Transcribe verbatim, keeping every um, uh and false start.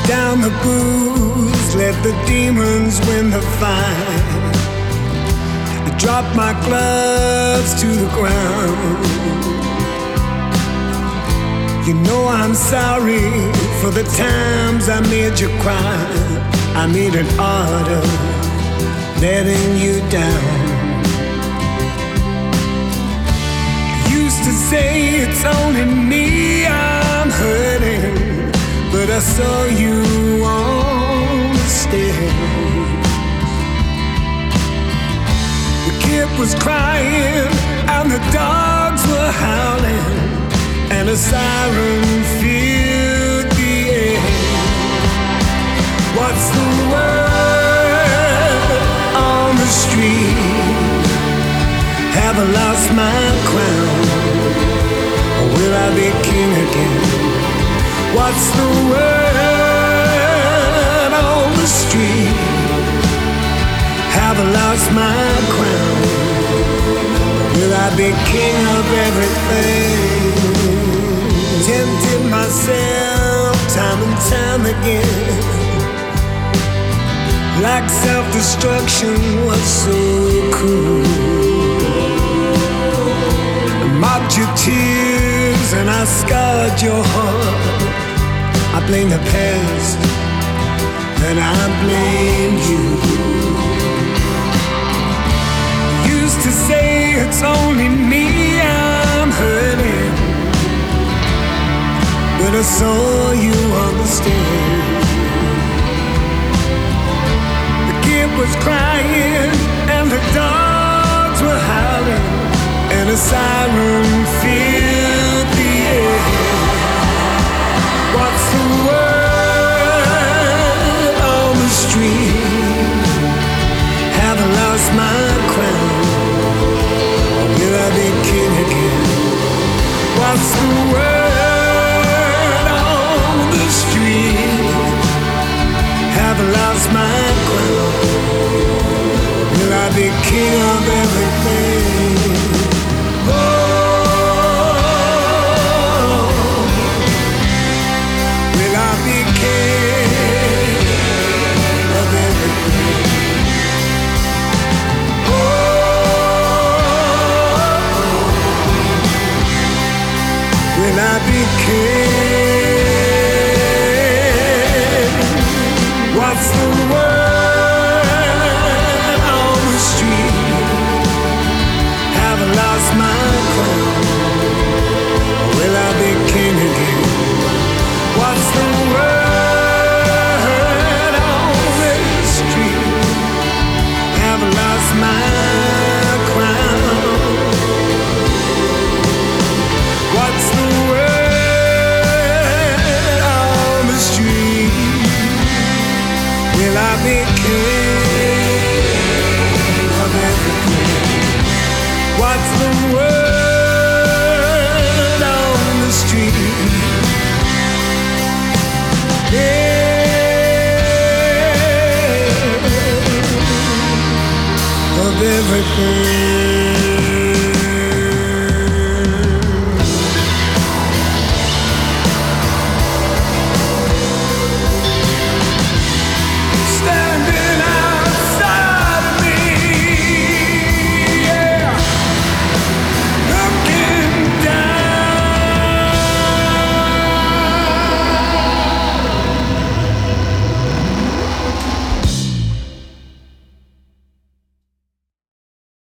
down the booze, let the demons win the fight. I drop my gloves to the ground. You know I'm sorry for the times I made you cry. I made an art of letting you down. Used to say it's only me I'm hurting, but I saw you on the stage. The kid was crying and the dogs were howling, and a siren filled the air. What's the word on the street? Have I lost my crown, or will I be king again? What's the word on the street? Have I lost my crown, or will I be king of everything? Tempted myself time and time again, like self-destruction was so cruel. I mocked your tears and I scarred your heart. I blame the past and I blame you. Used to say it's only me I'm hurting, but I saw you on the stage. The kid was crying and the dogs were howling, and a siren filled the air. What's the word on the street? Have I lost my crown, or will I be king again? What's the word on the street? Have I lost my crown, or will I be king of everything? Oh, will I be king of everything? Oh, will I be king? What's the word on the street? Have I lost my crown, or will I be king again? What's the word on the street? Have I lost my crown? What's the word on the street? Will I be king of everything? What's the word on the street? Yeah, of everything.